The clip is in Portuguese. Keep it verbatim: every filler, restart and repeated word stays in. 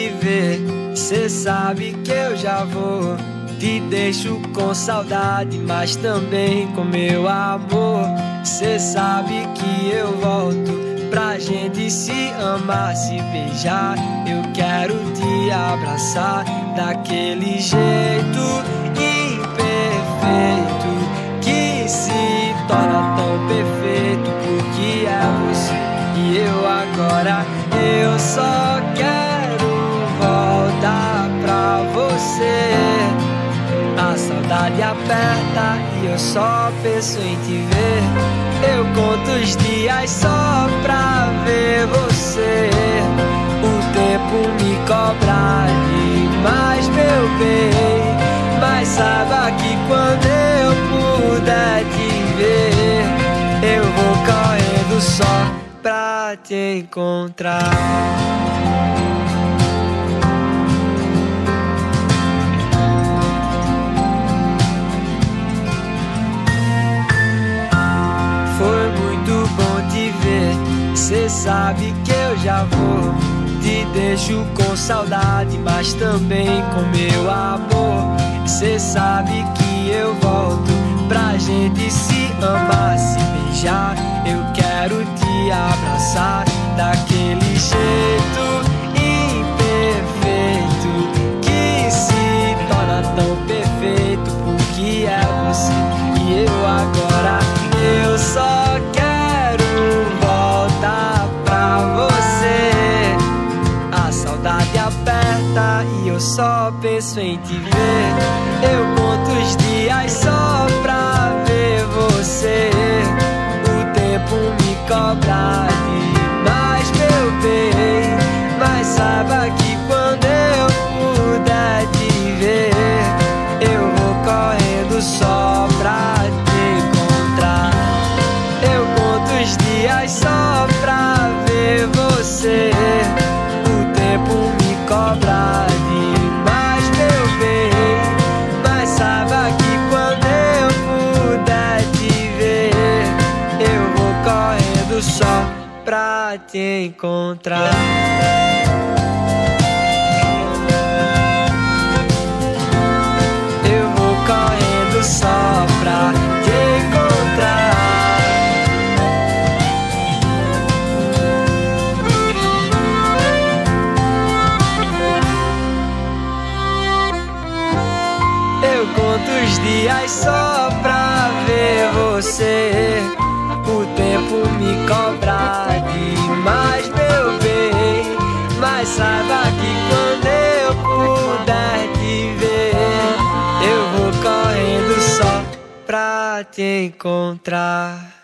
te ver. Cê sabe que eu já vou. Te deixo com saudade, mas também com meu amor. Cê sabe que eu volto pra gente se amar, se beijar. Eu quero te abraçar daquele jeito imperfeito que se torna tão perfeito, porque é você e eu agora. Eu só quero voltar pra você. A saudade aperta e eu só penso em te ver. Eu conto os dias só pra ver você. O tempo me cobra demais, meu bem, mas saiba que quando eu puder te ver, eu vou correndo só pra te encontrar. Cê sabe que eu já vou. Te deixo com saudade, mas também com meu amor. Cê sabe que eu volto pra gente se amar, se beijar. Eu quero te abraçar daquele jeito imperfeito que se torna tão perfeito, porque é você e eu agora. Eu só quero voltar pra você. A saudade aperta e eu só penso em te ver. Eu conto os dias só pra ver você. O tempo me cobra demais, meu bem, mas saiba que quando eu puder te ver, eu vou correndo só pra te encontrar. Eu conto os dias só pra ver você. O tempo me cobra demais, meu bem, mas saiba que quando eu puder te ver, eu vou correndo só pra te encontrar. Eu vou correndo só pra te encontrar. Eu conto os dias só pra ver você. O tempo me cobra demais, meu bem, mas saiba que quando eu puder te ver, eu vou correndo só pra te encontrar.